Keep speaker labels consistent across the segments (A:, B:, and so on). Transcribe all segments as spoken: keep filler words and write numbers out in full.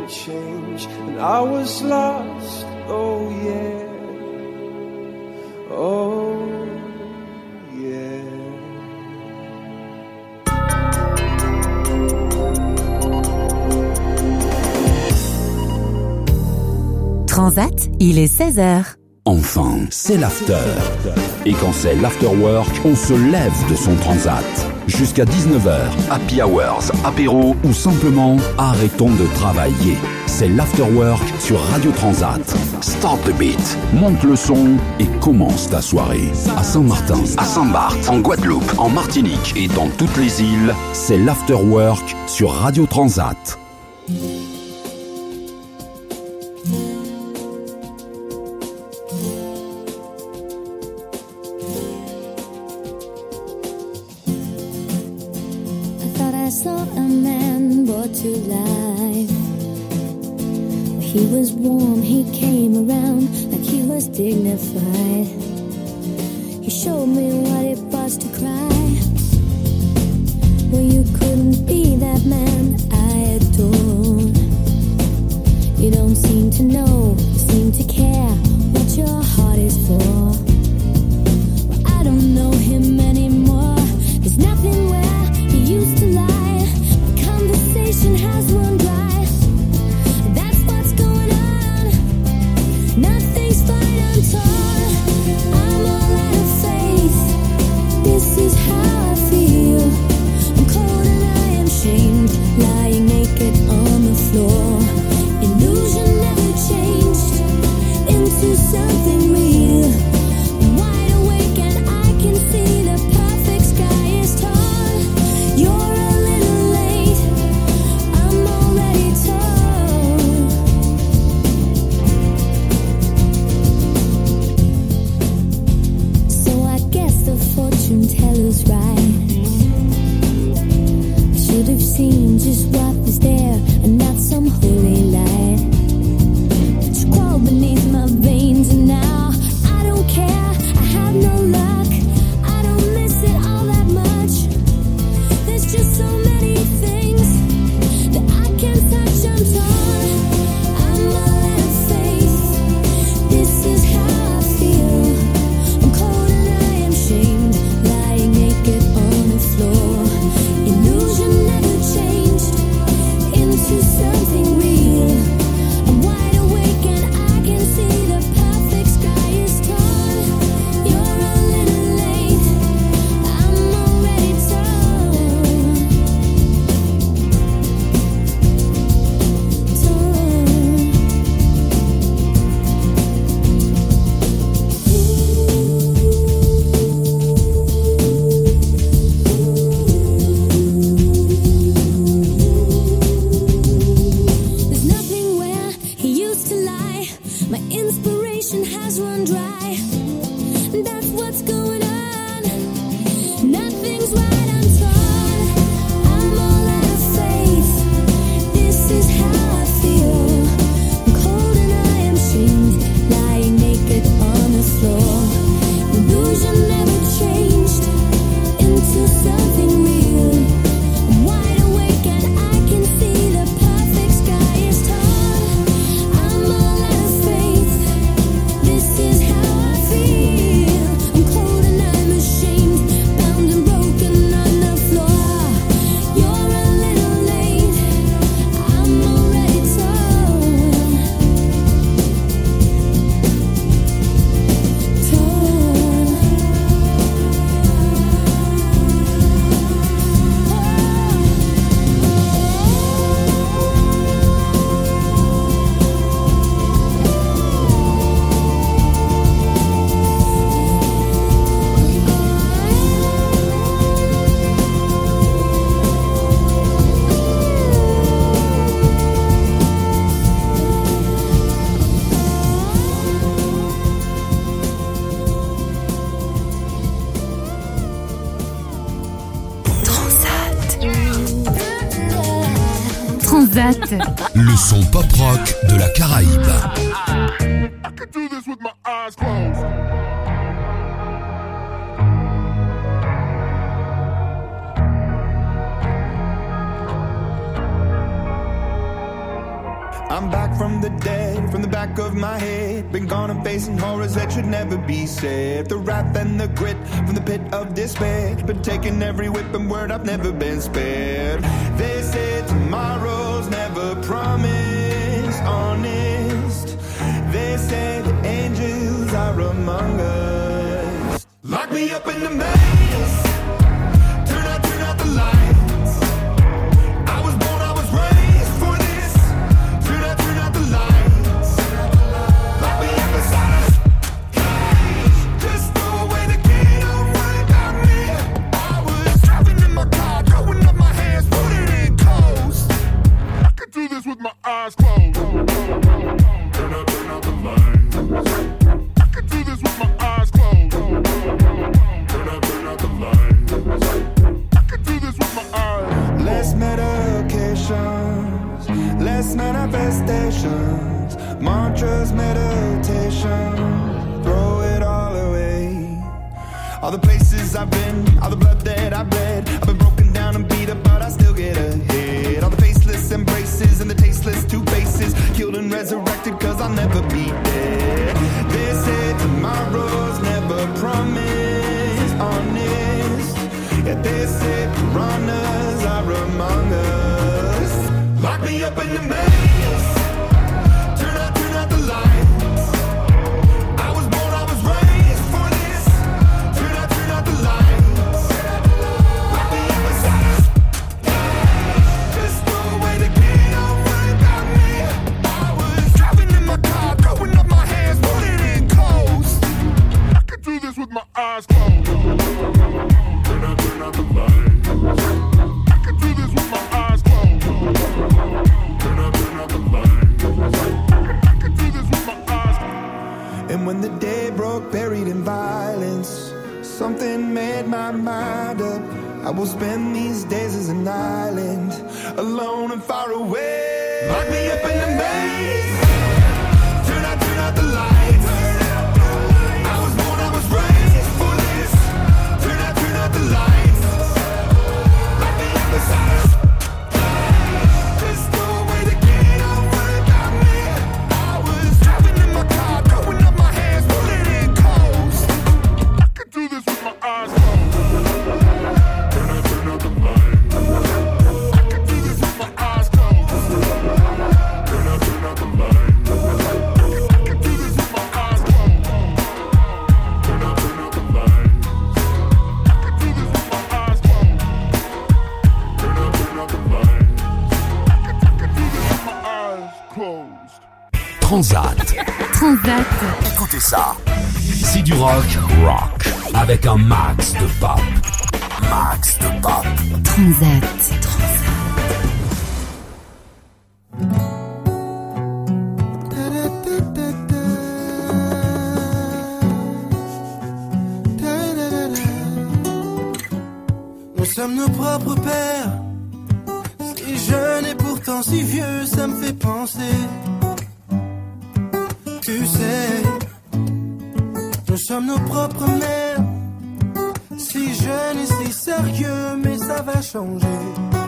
A: change, and I was lost, oh yeah, oh yeah.
B: Transat, il est seize heures.
C: Enfin, c'est l'after. Et quand c'est l'afterwork, on se lève de son transat. Jusqu'à dix-neuf heures, happy hours, apéro ou simplement arrêtons de travailler. C'est l'afterwork sur Radio Transat. Start the beat, monte le son et commence ta soirée. À Saint-Martin, à Saint-Barth, en Guadeloupe, en Martinique et dans toutes les îles, c'est l'afterwork sur Radio Transat.
D: He was warm, he came around like he was dignified. He showed me what it was to cry. Well, you couldn't be that man I adore. You don't seem to know, you seem to care what your heart is for. Well, I don't know him anymore. There's nothing where he used to lie. My conversation has run dry. Nothing's fine, I'm torn. I'm all out of faith. This is how I feel. I'm cold and I am shamed, lying naked on the floor. Illusion never changed into something real. I'm wide awake and I can see the perfect sky is torn. You're a little late, I'm already torn. Fortune teller's right. I should have seen just what was there and not some holy light. But you crawled beneath my veins and now I don't care. I have no luck. I don't miss it all that much. There's just so many things that I can't touch. I'm torn. I'm all out of faith. This is how I feel. I'm cold and I am shamed, lying naked on the floor. Illusion never changed into something real. I'm wide awake and I can see the perfect sky is torn. You're a little late, I'm already torn. There's nothing where he used to lie. My inspiration has run dry. That's what's going on. Nothing's right, I'm torn. I'm all out of faith. This is how I feel. I'm cold and I am shamed, lying naked on the floor. Illusion never changed into something real. I'm wide awake and I can see the perfect sky is torn. I'm all out of faith. This is how I feel. I'm cold and I'm ashamed, bound and broken on the floor. You're a little late, I'm already torn. Torn.
B: Transat,
E: Le son pop-rock de la Caraïbe.
F: I could do this with my eyes closed.
A: I'm back from the dead, from the back of my head. Been gone and facing horrors that should never be said. The wrath and the grit from the pit of despair. Been taking every whip and word, I've never been spared. They say tomorrow's never promised, honest. They say the angels are among us. Lock me up in the maze. Turn out, turn out the lights.
F: With my eyes closed. Turn up, turn out the lights. I can do this with my eyes closed. Turn up, turn out the lights. I can do this with my eyes.
A: Less medications, less manifestations, mantras, meditation. Throw it all away. All the places I've been, all the blood that I've bled. I've been broken down and beat up, but I still get ahead. All the faceless embraces and the tasteless two faces, killed and resurrected cause I'll never be dead. They say tomorrow's never promised, honest. Yeah, they say piranhas are among us. Lock me up in the maze. Turn out, turn out the lights. I was born, I was raised for this. Turn out, turn out the lights. Lock me up inside. Just throw away the key, don't worry about me. I was driving in my car, throwing up my hands, pulling in close.
F: I can do this with my eyes closed. Turn out, turn out the lights. I can do this with my eyes closed. Turn out, turn out the lights. I can do this with my eyes closed.
A: And when the day broke, buried in violence, something made my mind up. I will spend these days as an island, alone and far away. Lock me up in the maze. Turn out, turn out the lights. I was born, I was raised for this. Turn out, turn out the lights. Lock me up inside. Just throw away the key, don't worry about me. I was driving in my car, throwing up my hands, pulling in close.
F: I can do this with my eyes closed. Turn out, turn out the lights. I can do this with my eyes closed. Turn out, turn out the lights. I can do this with my eyes closed. Turn out, turn out the lights. I can do this with my eyes closed. Turn out, turn out the lights. I can do this with my eyes closed.
E: Transat.
B: Transat.
E: Écoutez ça. C'est du rock, rock. Avec un max de pop. Max de pop.
B: Transat.
G: Nous sommes nos propres pères. Si jeune et pourtant si vieux, ça me fait penser. Tu sais, nous sommes nos propres mères. Si jeune et si sérieux, mais ça va changer.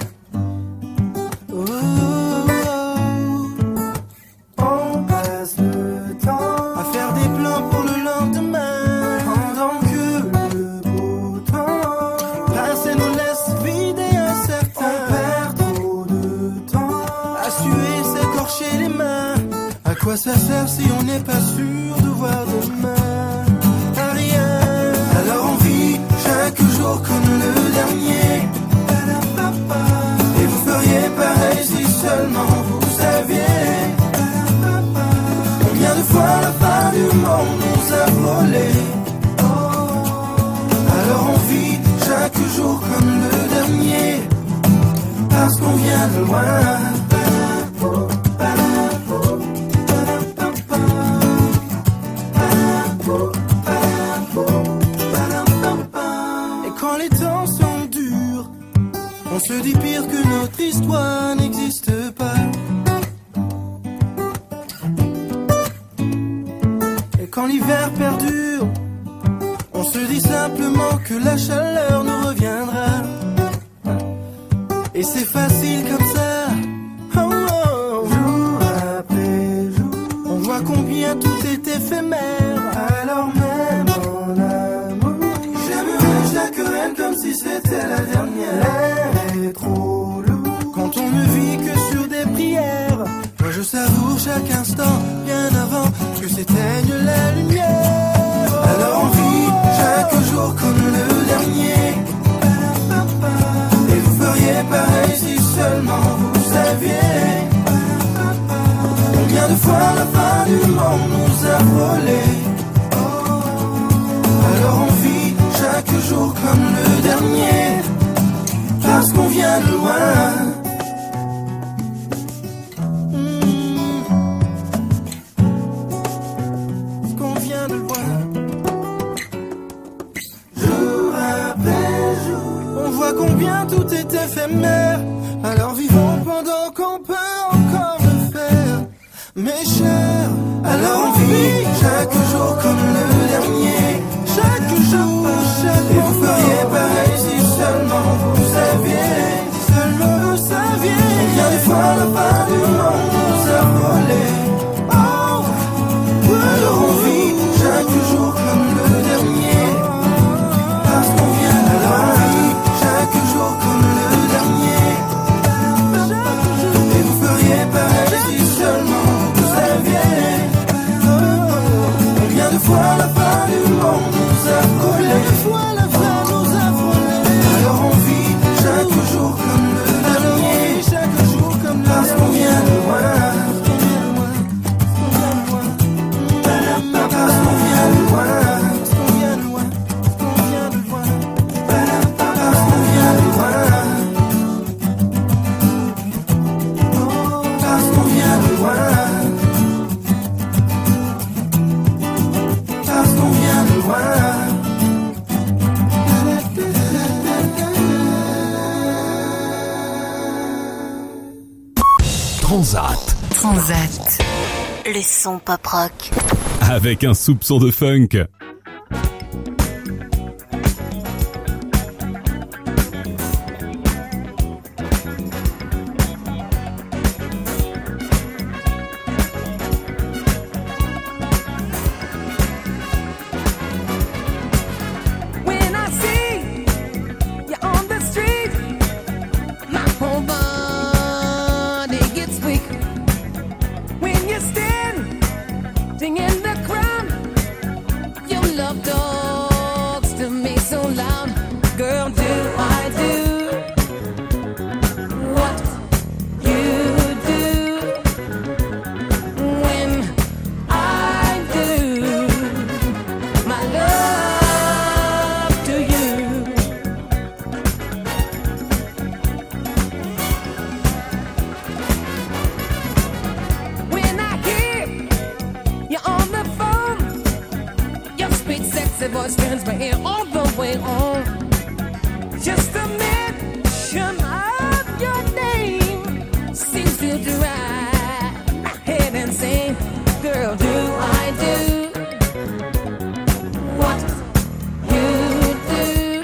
G: Oh, oh, oh. On passe le temps à faire des plans pour le lendemain, pendant que le beau temps passe et nous laisse vider un certain. On perd trop de temps à suer, s'écorcher les mains. À quoi ça sert si on n'est pas sûr de voir demain? À rien. Alors on vit chaque jour comme le dernier. Et vous feriez pareil si seulement vous saviez combien de fois la fin du monde nous a volé. Alors on vit chaque jour comme le dernier, parce qu'on vient de loin. Et quand les temps sont durs, on se dit pire que notre histoire n'existe pas. Et quand l'hiver perdure, on se dit simplement que la chaleur nous reviendra. Et c'est facile comme ça. Oh, oh, jour éphémère. Alors même en amour, j'aimerais chaque reine comme si c'était la dernière. L'air est trop lourd quand on ne vit que sur des prières. Moi je savoure chaque instant bien avant que s'éteigne la lumière. Alors on vit chaque jour comme le dernier. Et vous feriez pareil si seulement vous saviez combien de fois la fin du monde nous a frôlés. Alors on vit chaque jour comme le dernier, parce qu'on vient de loin. Mmh. Parce qu'on vient de loin. Jour après jour, on voit combien tout est éphémère. Alors vivons pendant qu'on peut encore le faire. Mes chers, alors on vit chaque jour comme le dernier. Chaque jour, chaque et vous feriez pareil si seulement vous saviez. Si seulement vous saviez combien de fois la fin du monde nous a frôlés. Oh, alors on vit chaque jour comme le dernier, parce qu'on vient de loin. Chaque jour comme le dernier. Et vous feriez pareil si seulement vous saviez combien de fois la fin du monde nous a frôlés. Combien de fois la fin nous a frôlés. Alors on vit chaque jour comme le dernier. Chaque jour comme le dernier. Parce qu'on vient de loin. Parce qu'on vient de loin. Parce qu'on vient de loin. Parce qu'on vient de loin. Parce qu'on vient de loin. Parce qu'on vient de loin. Parce qu'on vient de loin.
E: Transat.
B: Transat. Le son pop rock.
H: Avec un soupçon de funk.
I: When I see you on the street, my whole body gets weak. When you stand in the crowd, your love talks to me so loud. Girl, do I do what you do when I do my love to you? When I hear you on the phone, your sweet sexy voice turns my ear all the way on. Just a mention of your name seems to drive my head insane. Girl, do I do what you do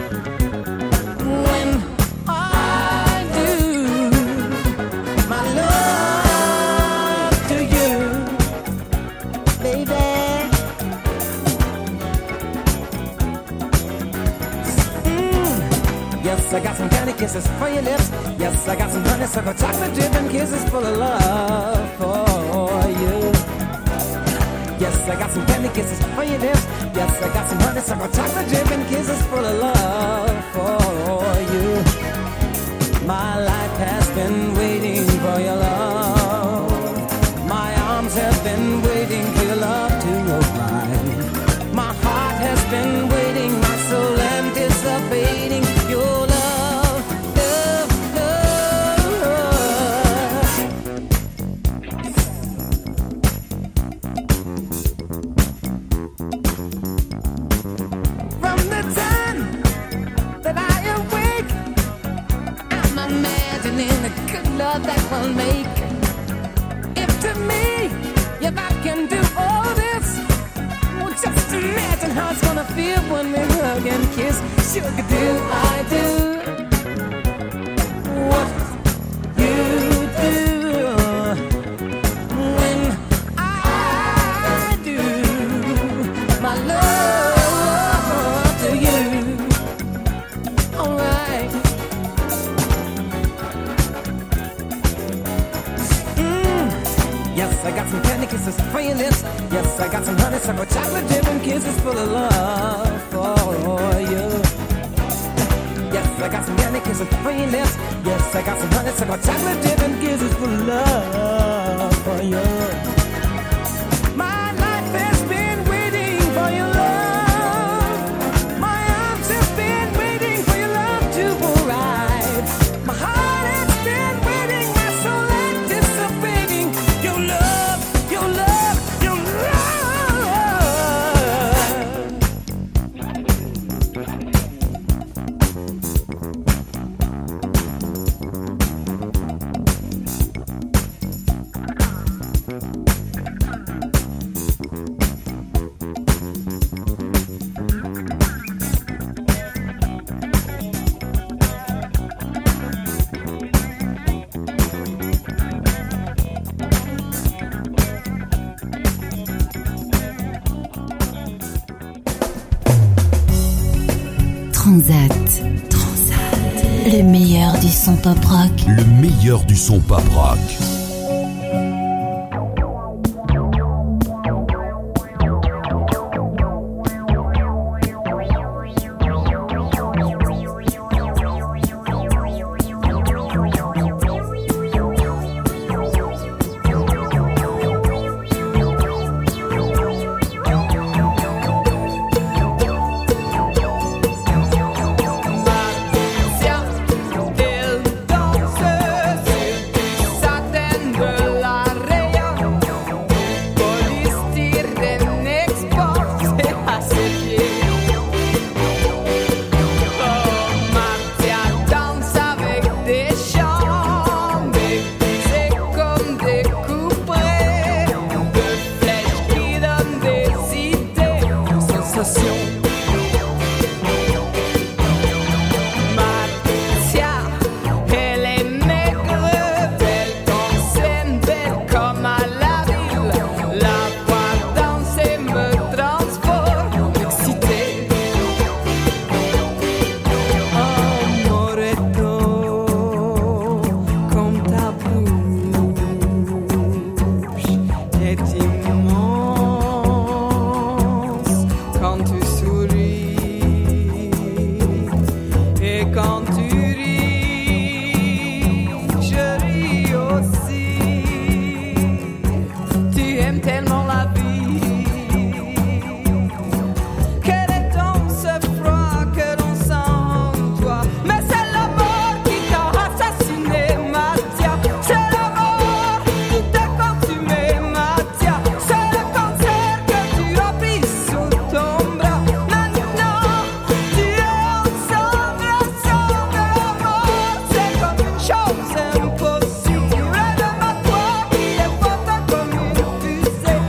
I: when I do my love to you, baby? Yes, I got some candy kisses for your lips. Yes, I got some honeysuckle chocolate dripping kisses full of love for you. Yes, I got some candy kisses for your lips. Yes, I got some honeysuckle chocolate dripping kisses full of love for you. My life has been waiting for your love. My arms have been waiting for your love to arrive. My heart has been waiting, my soul anticipating your love, love, love. From the time that I awake, I'm imagining the good love that we'll make. If to me, if I can do all this, well, just imagine how it's gonna feel when we hug and kiss. Sugar, do I do what you do when I do Yes, I got some candy kisses for your lips. Yes, I got some honeysuckle chocolate dip and kisses full of love for you. Yes, I got some candy kisses for your lips. Yes, I got some honeysuckle chocolate dip and kisses full of love for you. My life has been waiting for your love. My arms have been waiting for your love to arrive. My heart has been waiting, my soul anticipating your love, your love, your
B: Transat. Transat. Le meilleur du son pop rock.
E: Le meilleur du son pop rock.
I: chose impossible. Rêve-moi toi, il est fort comme une fusée.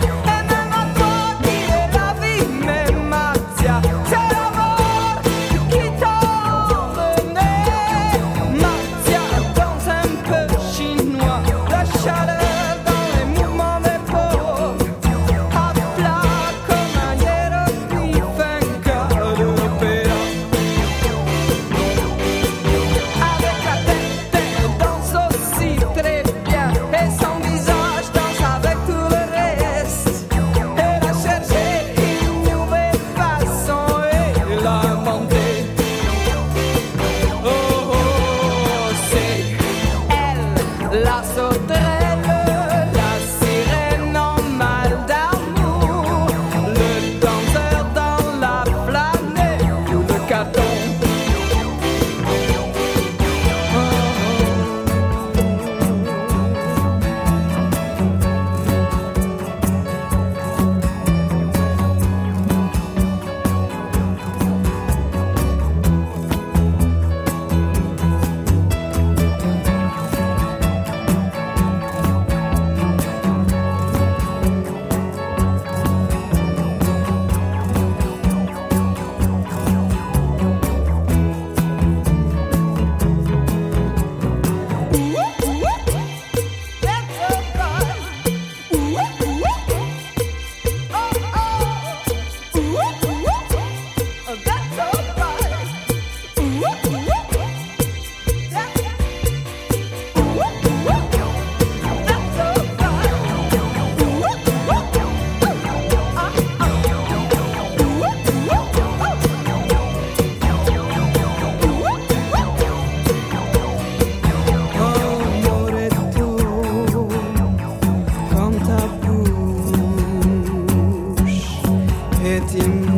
I: est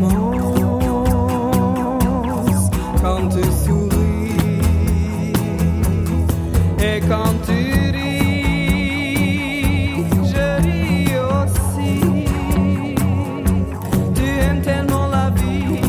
I: immense quand tu souris et quand tu ris, je ris aussi. Tu aimes tellement la vie.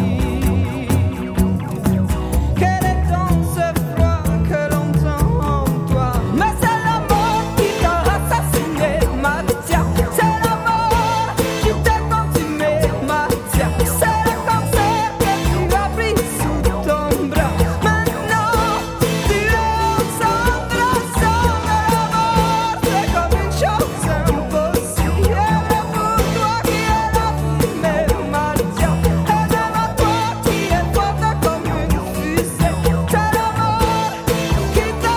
I: Quel est donc ce froid que l'on sent en toi? Mais c'est la mort qui t'a assassiné, Mathia. C'est la mort qui t'a consumé, Mathia. C'est le cancer que tu as pris sous ton bras. Maintenant, tu es ensemble, ensemble. La mort, c'est comme une chose impossible. Et pour toi qui es la fumée, Mathia. Et même à toi qui es forte comme une fusée. C'est la mort qui t'a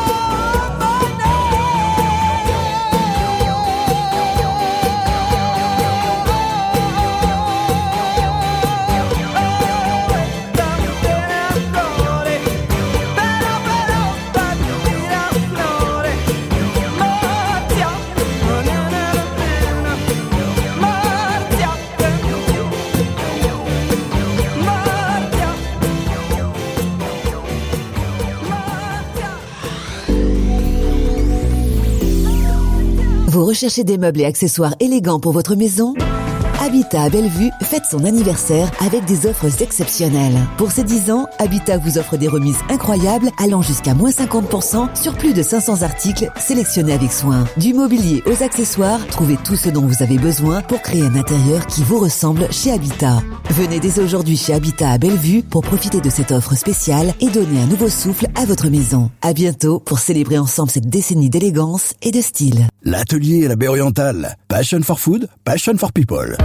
J: Vous recherchez des meubles et accessoires élégants pour votre maison? Habitat à Bellevue fête son anniversaire avec des offres exceptionnelles. Pour ses dix ans, Habitat vous offre des remises incroyables allant jusqu'à moins cinquante pour cent sur plus de cinq cents articles sélectionnés avec soin. Du mobilier aux accessoires, trouvez tout ce dont vous avez besoin pour créer un intérieur qui vous ressemble chez Habitat. Venez dès aujourd'hui chez Habitat à Bellevue pour profiter de cette offre spéciale et donner un nouveau souffle à votre maison. À bientôt pour célébrer ensemble cette décennie d'élégance et de style.
K: L'atelier à la baie orientale. Passion for food, passion for people.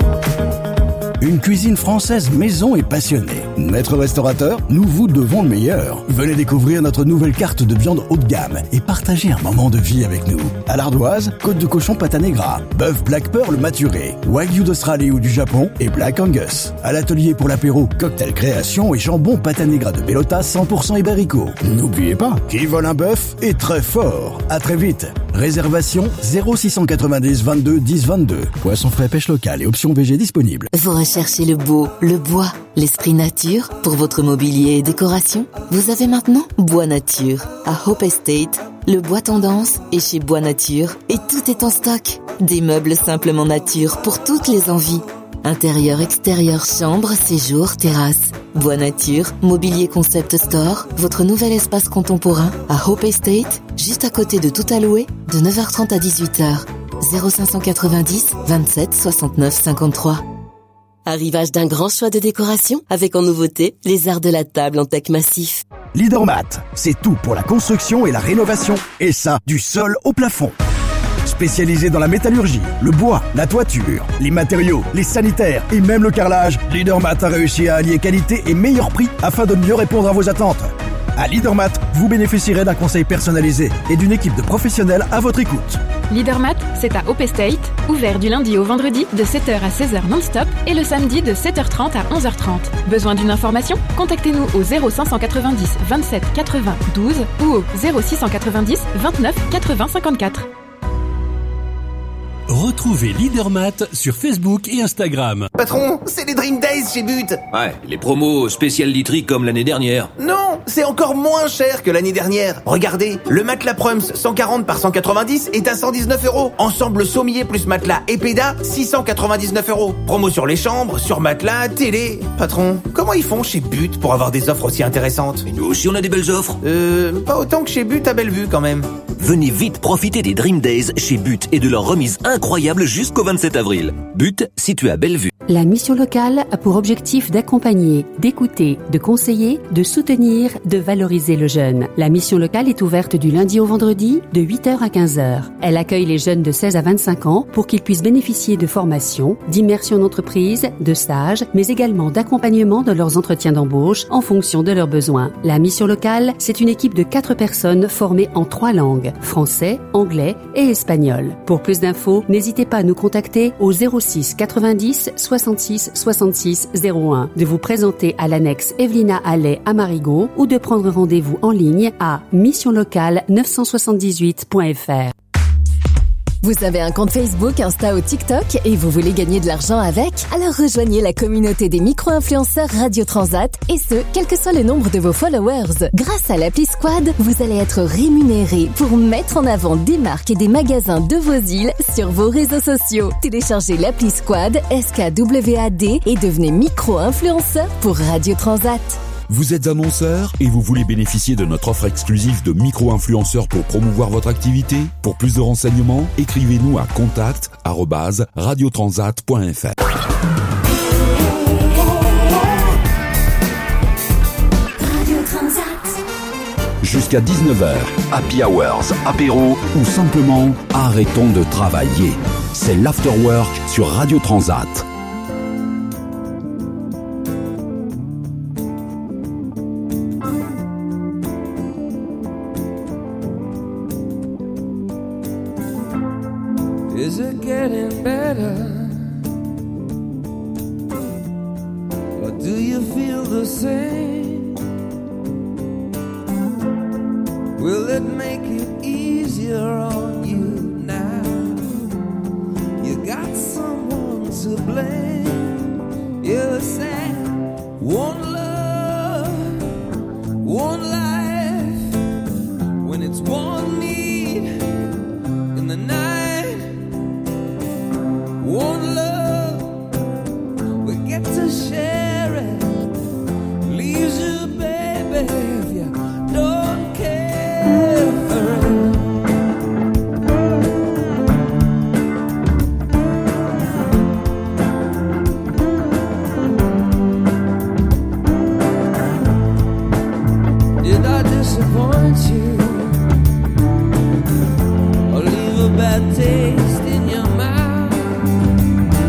K: Une cuisine française maison et passionnée. Maître restaurateur, nous vous devons le meilleur. Venez découvrir notre nouvelle carte de viande haut de gamme et partagez un moment de vie avec nous. À l'ardoise, côte de cochon pata negra, bœuf Black Pearl maturé, wagyu d'Australie ou du Japon et Black Angus. À l'atelier pour l'apéro, cocktail création et jambon pata negra de Bellota cent pour cent ibérico. N'oubliez pas, qui vole un bœuf est très fort. À très vite. Réservation zéro six cent quatre-vingt-dix vingt-deux dix vingt-deux. Poisson frais, pêche locale et options V G disponibles.
J: Vous recherchez le beau, le bois, l'esprit nature pour votre mobilier et décoration? Vous avez maintenant Bois Nature à Hope Estate. Le bois tendance est chez Bois Nature et tout est en stock. Des meubles simplement nature pour toutes les envies. Intérieur, extérieur, chambre, séjour, terrasse. Bois Nature, mobilier concept store, votre nouvel espace contemporain à Hope Estate, juste à côté de Tout à louer, de neuf heures trente à dix-huit heures. zéro cinq cent quatre-vingt-dix vingt-sept soixante-neuf cinquante-trois. Arrivage d'un grand choix de décoration avec en nouveauté les arts de la table en teck massif.
K: Leadermat, c'est tout pour la construction et la rénovation. Et ça, du sol au plafond. Spécialisé dans la métallurgie, le bois, la toiture, les matériaux, les sanitaires et même le carrelage, Leadermat a réussi à allier qualité et meilleur prix afin de mieux répondre à vos attentes. À Leadermat, vous bénéficierez d'un conseil personnalisé et d'une équipe de professionnels à votre écoute.
L: Leadermat, c'est à Hope Estate, ouvert du lundi au vendredi de sept heures à seize heures non-stop et le samedi de sept heures trente à onze heures trente. Besoin d'une information? Contactez-nous au zéro cinq cent quatre-vingt-dix vingt-sept quatre-vingts douze ou au zéro six cent quatre-vingt-dix vingt-neuf quatre-vingts cinquante-quatre.
M: Retrouvez Leadermat sur Facebook et Instagram.
N: Patron, c'est les Dream Days chez But.
O: Ouais, les promos spécial literie comme l'année dernière.
N: Non, c'est encore moins cher que l'année dernière. Regardez, le matelas Prums cent quarante par cent quatre-vingt-dix est à cent dix-neuf euros. Ensemble sommier plus matelas et péda, six cent quatre-vingt-dix-neuf euros. Promo sur les chambres, sur matelas, télé. Patron, comment ils font chez But pour avoir des offres aussi intéressantes?
O: Et nous aussi on a des belles offres.
N: Euh, pas autant que chez But à Bellevue quand même.
O: Venez vite profiter des Dream Days chez But et de leur remise incroyable jusqu'au vingt-sept avril. But, situé à Bellevue.
P: La mission locale a pour objectif d'accompagner, d'écouter, de conseiller, de soutenir, de valoriser le jeune. La mission locale est ouverte du lundi au vendredi de huit heures à quinze heures. Elle accueille les jeunes de seize à vingt-cinq ans pour qu'ils puissent bénéficier de formations, d'immersion d'entreprise, de stages, mais également d'accompagnement dans leurs entretiens d'embauche en fonction de leurs besoins. La mission locale, c'est une équipe de quatre personnes formées en trois langues, français, anglais et espagnol. Pour plus d'infos, n'hésitez pas à nous contacter au zéro six quatre-vingt-dix soixante-six soixante-six zéro un, de vous présenter à l'annexe Evelina Allais à Marigot ou de prendre rendez-vous en ligne à mission locale neuf cent soixante-dix-huit point f r.
Q: Vous avez un compte Facebook, Insta ou TikTok et vous voulez gagner de l'argent avec? Alors rejoignez la communauté des micro-influenceurs Radio Transat et ce, quel que soit le nombre de vos followers. Grâce à l'appli Squad, vous allez être rémunéré pour mettre en avant des marques et des magasins de vos îles sur vos réseaux sociaux. Téléchargez l'appli Squad, S K W A D et devenez micro-influenceur pour Radio Transat.
C: Vous êtes annonceur et vous voulez bénéficier de notre offre exclusive de micro-influenceurs pour promouvoir votre activité? Pour plus de renseignements, écrivez-nous à contact arobase radiotransat point f r. Jusqu'à dix-neuf heures, Happy Hours, apéro ou simplement arrêtons de travailler. C'est l'Afterwork sur Radio Transat.
I: Is it getting better? Or do you feel the same? Will it make it easier on you now? You got someone to blame. You said one love, one life. When it's one need in the night. One love, we get to share it. Leaves you, baby, if you don't care for it. Did I disappoint you? Or leave a bad taste in your mouth?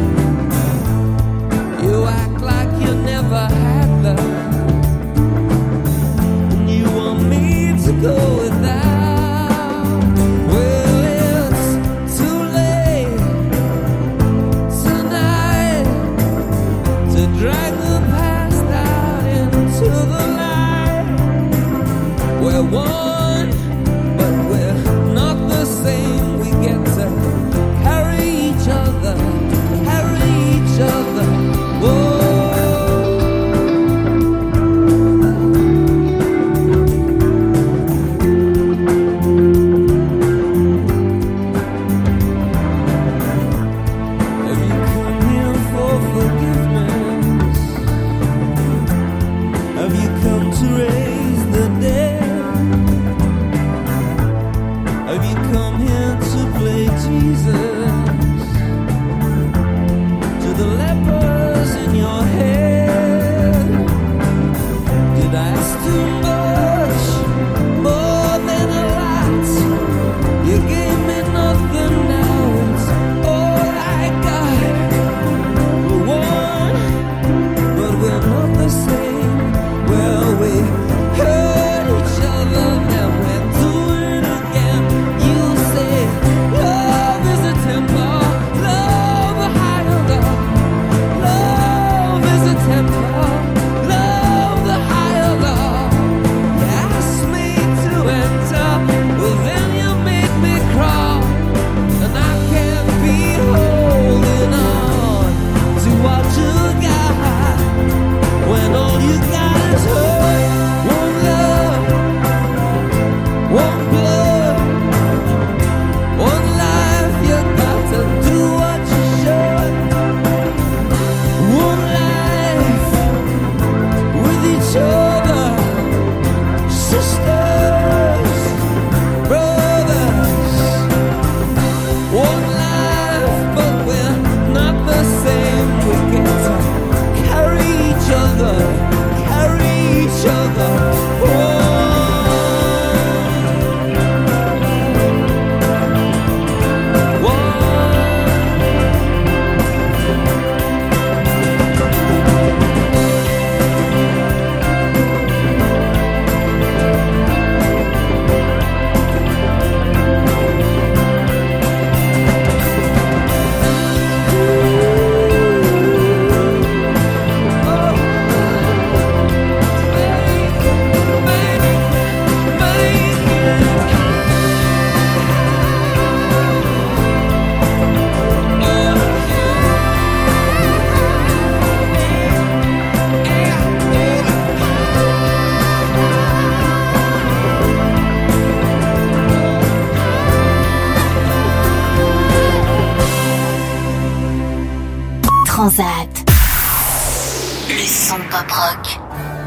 B: Transat. Le son pop rock.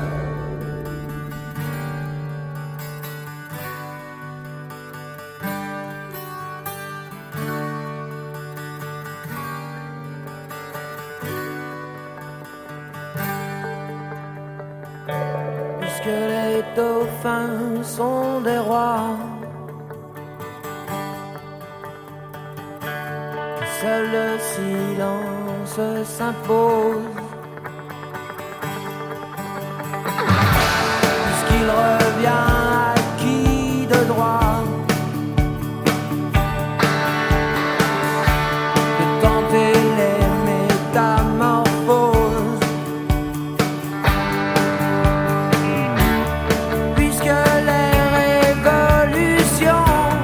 I: Puisque les dauphins sont des rois, seul le silence s'impose. Puisqu'il revient à qui de droit de tenter les métamorphoses. Puisque les révolutions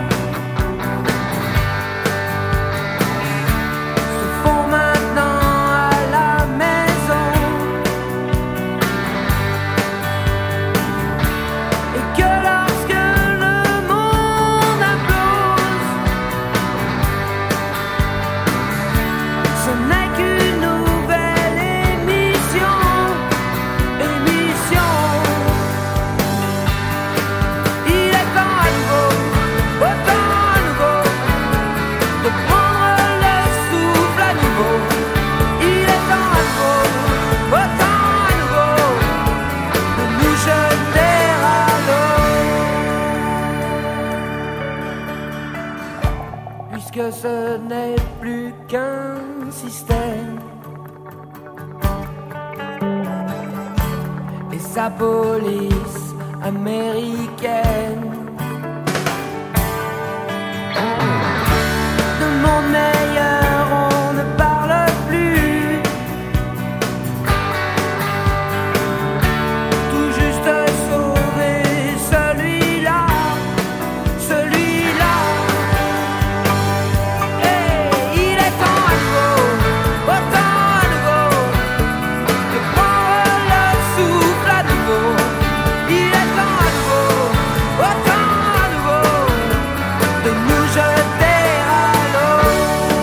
I: que ce n'est plus qu'un système et sa police américaine. De monde meilleur on ne parle plus, tout juste sauver celui-là, celui-là. Et il est temps à nouveau, autant à nouveau, de prendre le souffle à nouveau. Il est temps à nouveau, autant à nouveau, de nous jeter à l'eau.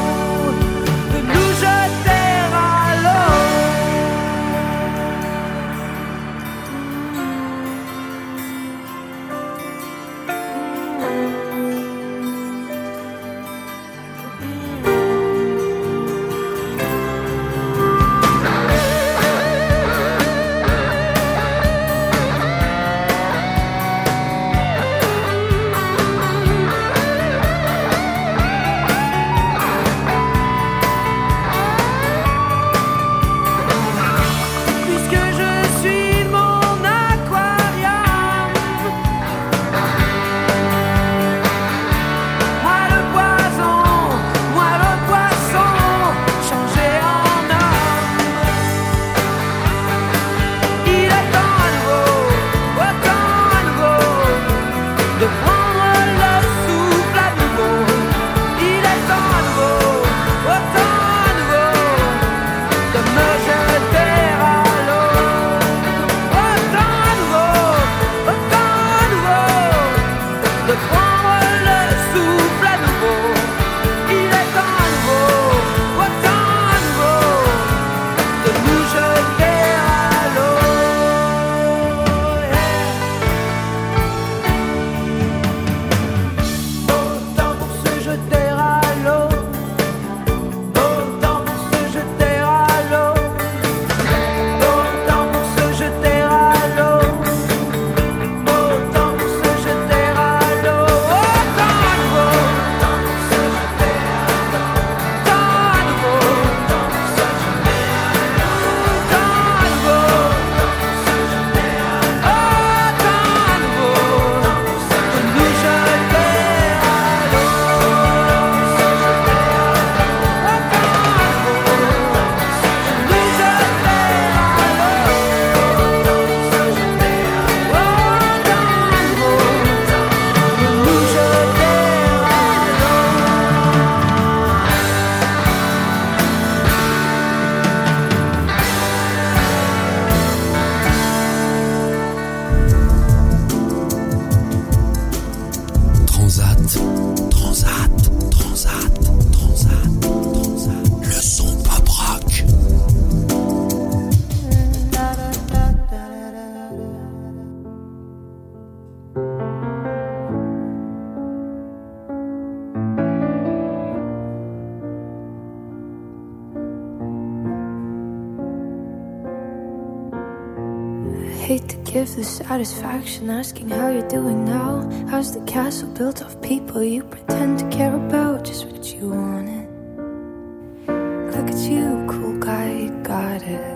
R: hate to give the satisfaction asking how you're doing now. How's the castle built of people you pretend to care about? Just what you wanted. Look at you, cool guy, you got it.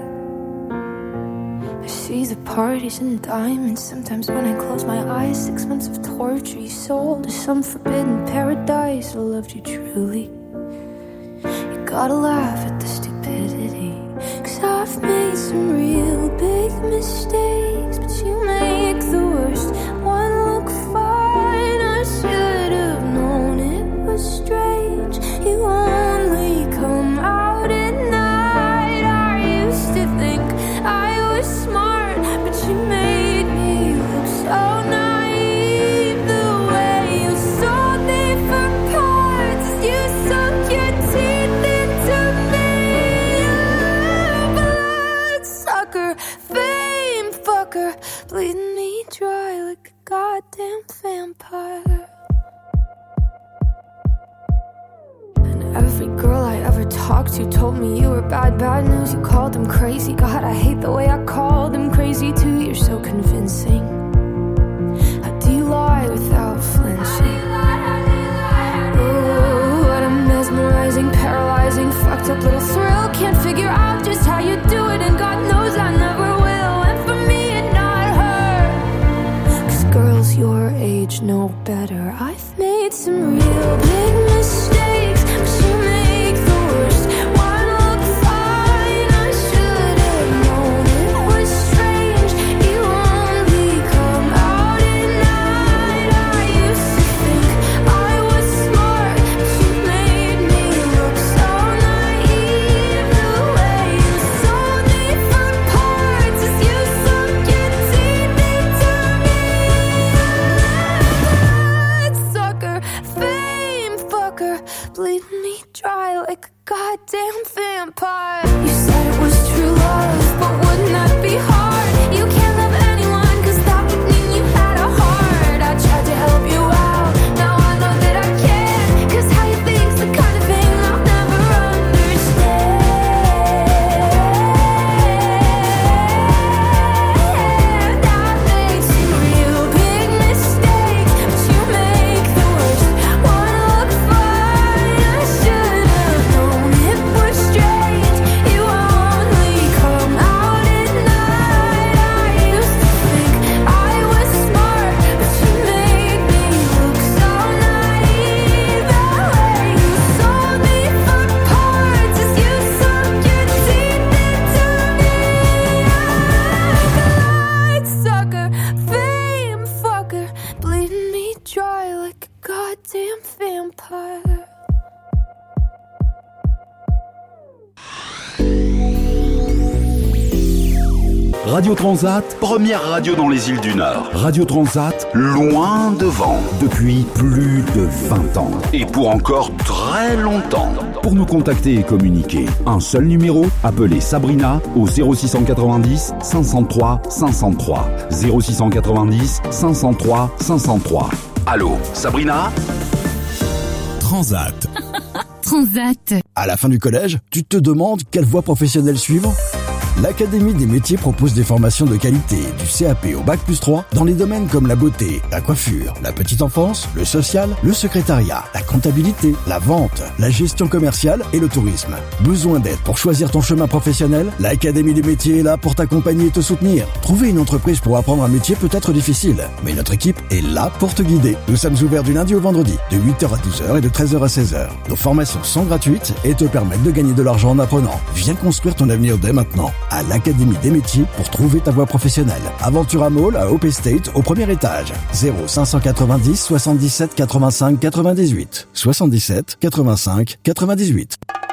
R: I see the parties and diamonds. Sometimes when I close my eyes, six months of torture you sold to some forbidden paradise. I loved you truly. You gotta laugh at the stupidity, 'cause I've made some real big mistakes, but you make the worst one look fine. I should have known it was strange. You only come out at night. I used to think I was smart, but you made me look so naive. The way you sold me for parts, you sunk your teeth into me. Bloodsucker, fame fucker, bleeding me dry like a goddamn vampire. And every girl I ever talked to told me you were bad, bad news. You called them crazy. God, I hate the way I called them crazy too. You're so convincing. How do you lie without flinching? Ooh, what a mesmerizing, paralyzing, fucked up little thrill. Can't figure out just how you do it, and God knows I never will. And for me and not her, 'cause girls your age know better. I've made some real big mistakes, but you make the worst one look fine. I should have known it was strange. You only come out at night. I used to think I was smart, but you made me look so naive. The way you sold me for parts as you sunk your teeth into me. Bloodsucker, fame fucker, bleeding me dry like a goddamn vampire. You said it was true love, but wouldn't that be hard? You can't love anyone, 'cause that would mean you had a heart. I tried to help you out, now I know that I can't, 'cause how you think's the kind of thing I'll never understand. I've made some real big mistakes, but you make the worst one look fine. I should have known it was strange. You only come out at night. I used to think I was smart, but you made me look so naive. The way you sold me for parts as you sunk your teeth into me. Bloodsucker, fame fucker, bleeding me dry like a goddamn vampire.
C: Radio Transat, première radio dans les îles du Nord. Radio Transat, loin devant, depuis plus de vingt ans. Et pour encore très longtemps. Pour nous contacter et communiquer, un seul numéro, appelez Sabrina au zéro six cent quatre-vingt-dix cinq cent trois cinq cent trois. zéro six cent quatre-vingt-dix cinq cent trois cinq cent trois. Allô, Sabrina ?
M: Transat.
K: Transat. À la fin du collège, tu te demandes quelle voie professionnelle suivre ? L'Académie des métiers propose des formations de qualité, du C A P au bac plus trois, dans les domaines comme la beauté, la coiffure, la petite enfance, le social, le secrétariat, la comptabilité, la vente, la gestion commerciale et le tourisme. Besoin d'aide pour choisir ton chemin professionnel ? L'Académie des métiers est là pour t'accompagner et te soutenir. Trouver une entreprise pour apprendre un métier peut être difficile, mais notre équipe est là pour te guider. Nous sommes ouverts du lundi au vendredi, de huit heures à douze heures et de treize heures à seize heures. Nos formations sont gratuites et te permettent de gagner de l'argent en apprenant. Viens construire ton avenir dès maintenant à l'Académie des métiers pour trouver ta voie professionnelle. Aventura Mall à Hope Estate au premier étage. zéro cinq cent quatre-vingt-dix soixante-dix-sept quatre-vingt-cinq quatre-vingt-dix-huit. soixante-dix-sept quatre-vingt-cinq quatre-vingt-dix-huit.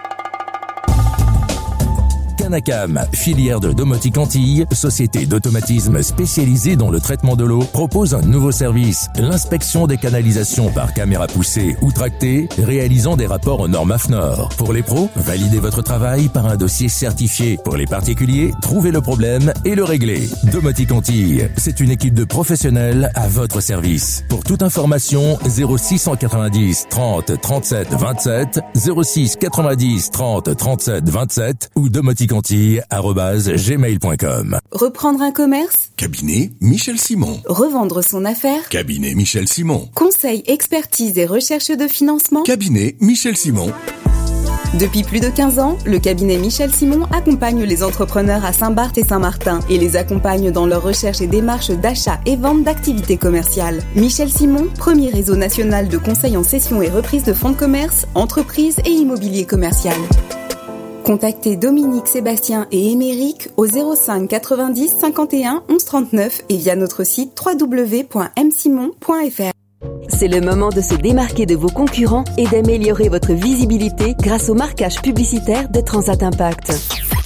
S: Canacam, filière de Domotique Antilles, société d'automatisme spécialisée dans le traitement de l'eau, propose un nouveau service, l'inspection des canalisations par caméra poussée ou tractée, réalisant des rapports aux normes A F N O R. Pour les pros, validez votre travail par un dossier certifié. Pour les particuliers, trouvez le problème et le réglez. Domotique Antilles, c'est une équipe de professionnels à votre service. Pour toute information, zéro six cent quatre-vingt-dix trente trente-sept vingt-sept, zéro six quatre-vingt-dix trente trente-sept vingt-sept ou domotique antilles domoticantilles arobase gmail point com.
T: Reprendre un commerce?
U: Cabinet Michel Simon.
T: Revendre son affaire?
U: Cabinet Michel Simon.
T: Conseil, expertise et recherche de financement?
U: Cabinet Michel Simon.
T: Depuis plus de quinze ans, le cabinet Michel Simon accompagne les entrepreneurs à Saint-Barth et Saint-Martin et les accompagne dans leur recherche et démarche d'achat et vente d'activités commerciales. Michel Simon, premier réseau national de conseil en cession et reprise de fonds de commerce, entreprises et immobilier commercial. Contactez Dominique, Sébastien et Émeric au zéro cinq quatre-vingt-dix cinquante et un onze trente-neuf et via notre site w w w point m simon point f r.
V: C'est le moment de se démarquer de vos concurrents et d'améliorer votre visibilité grâce au marquage publicitaire de Transat Impact.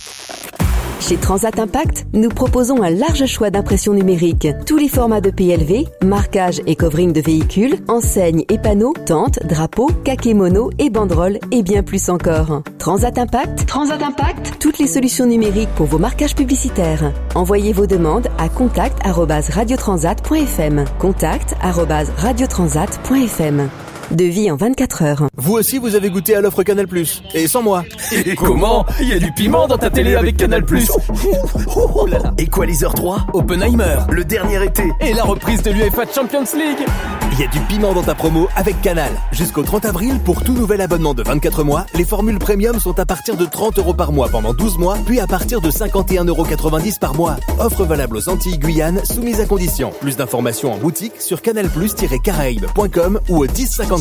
V: Chez Transat Impact, nous proposons un large choix d'impressions numériques. Tous les formats de P L V, marquage et covering de véhicules, enseignes et panneaux, tentes, drapeaux, kakémonos et banderoles et bien plus encore. Transat Impact, Transat Impact, toutes les solutions numériques pour vos marquages publicitaires. Envoyez vos demandes à contact arobase radiotransat point f m. contact arobase radiotransat point f m. Devis en vingt-quatre heures.
W: Vous aussi, vous avez goûté à l'offre Canal plus. Et sans moi.
X: Et comment? Il y a du piment dans ta télé avec Canal plus.
W: Oh là là. Equalizer trois, Oppenheimer, le dernier été.
X: Et la reprise de l'U E F A Champions League.
W: Il y a du piment dans ta promo avec Canal. Jusqu'au trente avril, pour tout nouvel abonnement de vingt-quatre mois, les formules premium sont à partir de trente euros par mois pendant douze mois, puis à partir de cinquante et un euros quatre-vingt-dix par mois. Offre valable aux Antilles Guyane, soumise à condition. Plus d'informations en boutique sur canal plus tiret caraïbes point com ou au dix cinquante-sept.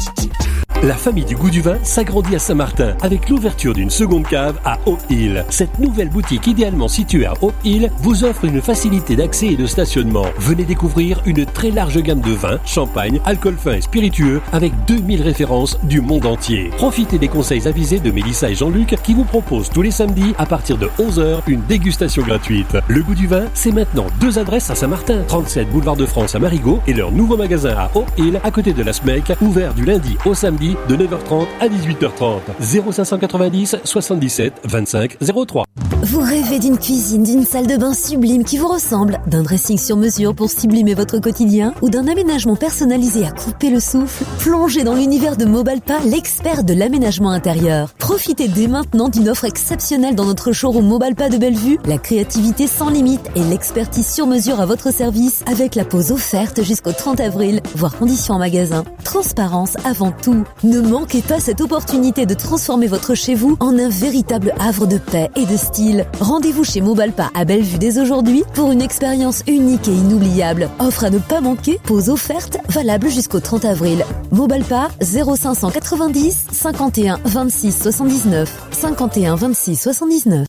M: La famille du goût du vin s'agrandit à Saint-Martin avec l'ouverture d'une seconde cave à Hope Hill. Cette nouvelle boutique idéalement située à Hope Hill vous offre une facilité d'accès et de stationnement. Venez découvrir une très large gamme de vins, champagne, alcool fin et spiritueux avec deux mille références du monde entier. Profitez des conseils avisés de Mélissa et Jean-Luc qui vous proposent tous les samedis à partir de onze heures une dégustation gratuite. Le goût du vin, c'est maintenant deux adresses à Saint-Martin, trente-sept boulevard de France à Marigot et leur nouveau magasin à Hope Hill à côté de la S M E C, ouvert du lundi au samedi de neuf heures trente à dix-huit heures trente. zéro cinq cent quatre-vingt-dix soixante-dix-sept vingt-cinq zéro trois.
Q: Vous rêvez d'une cuisine, d'une salle de bain sublime qui vous ressemble, d'un dressing sur mesure pour sublimer votre quotidien ou d'un aménagement personnalisé à couper le souffle? Plongez dans l'univers de Mobalpa, l'expert de l'aménagement intérieur. Profitez dès maintenant d'une offre exceptionnelle dans notre showroom Mobalpa de Bellevue, la créativité sans limite et l'expertise sur mesure à votre service avec la pause offerte jusqu'au trente avril, voire conditions en magasin. Transparence avant tout. Ne manquez pas cette opportunité de transformer votre chez vous en un véritable havre de paix et de style. Rendez-vous chez Mobalpa à Bellevue dès aujourd'hui pour une expérience unique et inoubliable. Offre à ne pas manquer, pause offerte, valable jusqu'au trente avril. Mobalpa zéro cinq cent quatre-vingt-dix cinquante et un vingt-six soixante-dix-neuf cinquante et un vingt-six soixante-dix-neuf.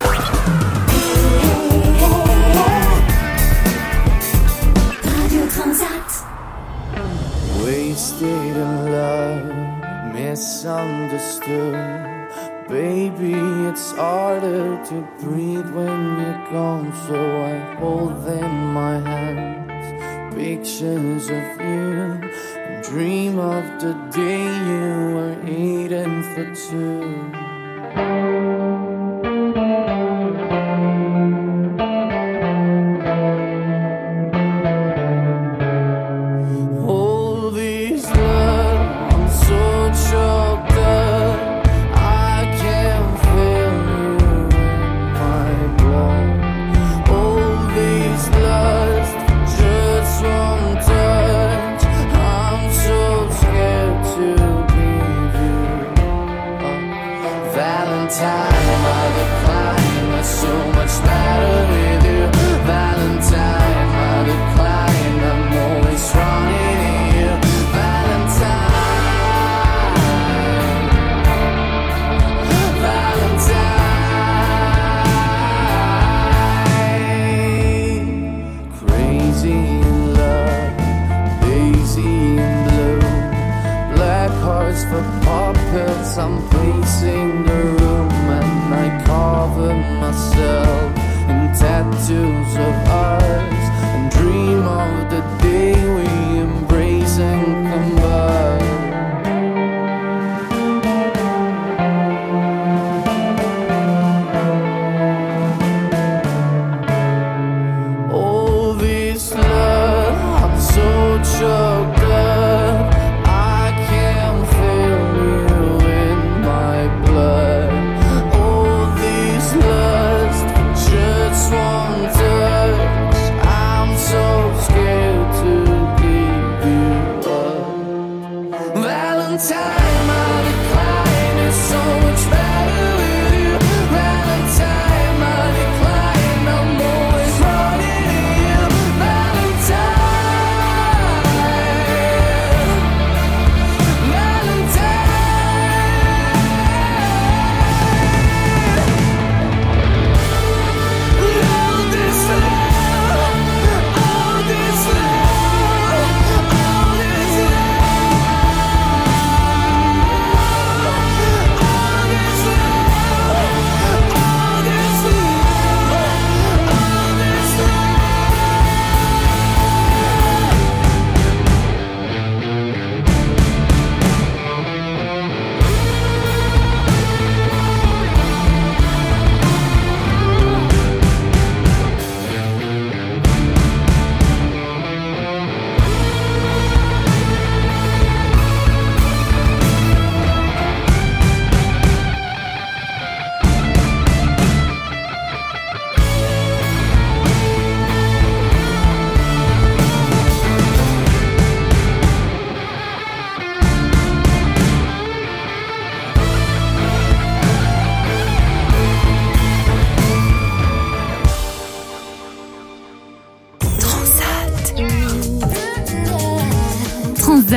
G: Wasted in love, misunderstood. Baby, it's harder to breathe when you're gone, so I hold in my hands pictures of you. Dream of the day you were eating for two. I'm pacing the room and I cover myself in tattoos.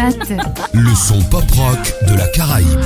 A: Transat.
E: Le son pop-rock de la Caraïbe.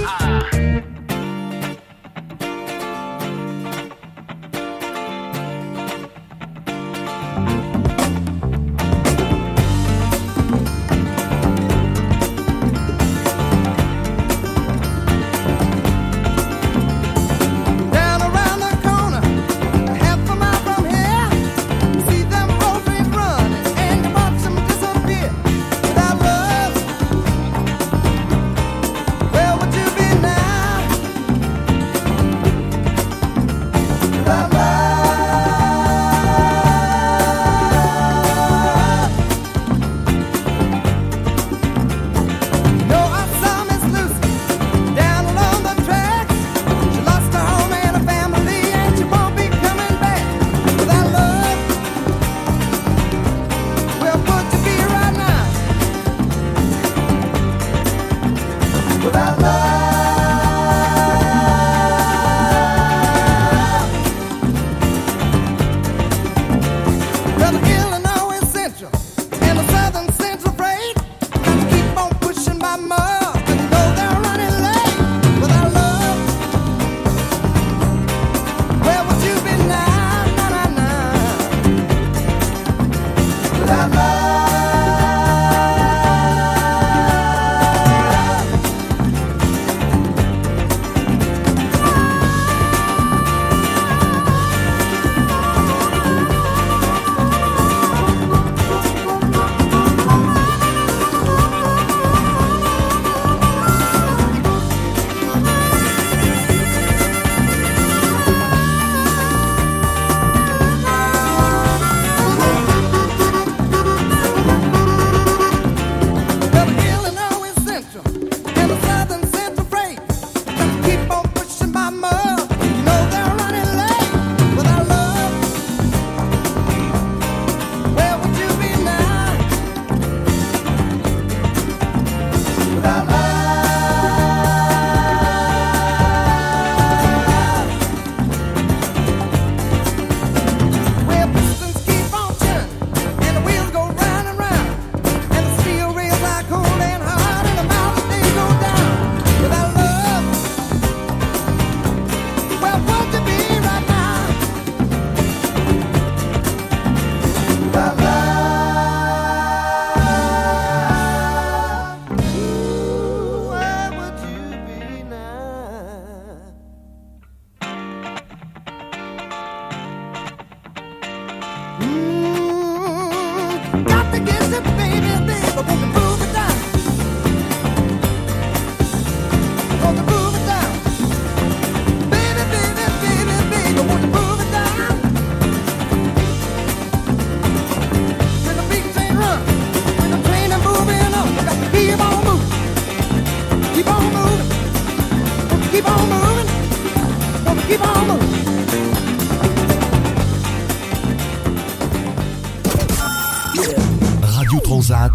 E: Radio Transat.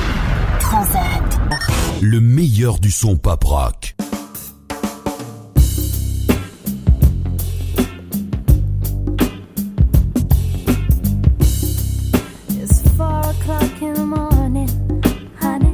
B: Transat.
E: Le meilleur du son pop rock.
R: It's four o'clock in the morning, honey.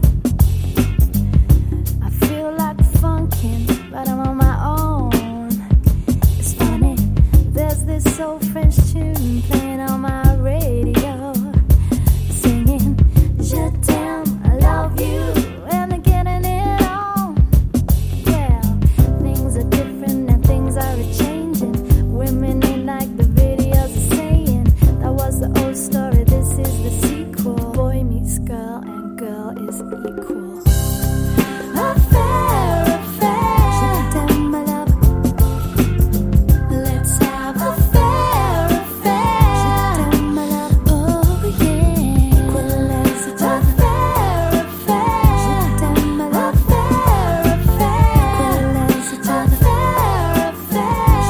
R: I feel like funkin', but I'm on my own. It's funny, there's this old French tune playing on my radio, singing, Je t'aime, I love you, and they're getting it on. Yeah, things are different and things are changing. Women ain't like the videos are saying. That was the old story, this is the sequel. Boy meets girl and girl is equal. Affair, affair, je t'aime, my love. Let's have affair, affair, je t'aime, my love. Oh yeah, let's affair, affair, je t'aime, my love. Affair, affair, let's affair, affair,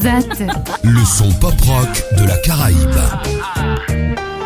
P: Transat.
C: Le son pop rock de la Caraïbe.